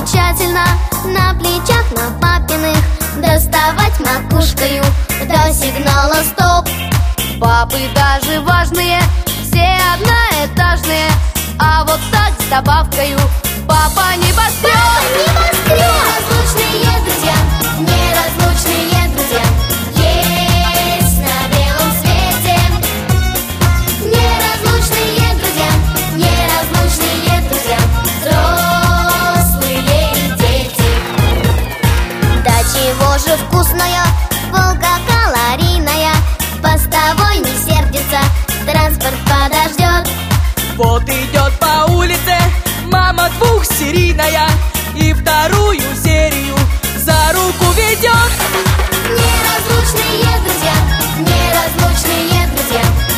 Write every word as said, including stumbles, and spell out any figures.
тщательно на плечах на папиных, доставать макушкою до сигнала стоп. Папы даже важные, все одноэтажные, а вот так с добавкою папа небоскреб. Неразлучные друзья, неразлучные друзья есть на белом свете. Неразлучные друзья, неразлучные друзья, взрослые и дети. Да чего же вкусная булка калорийная, постовой не сердится, транспорт подождет. Вот идет по улице мама двухсерийная и вторую серию за руку ведет. Неразлучные друзья, неразлучные друзья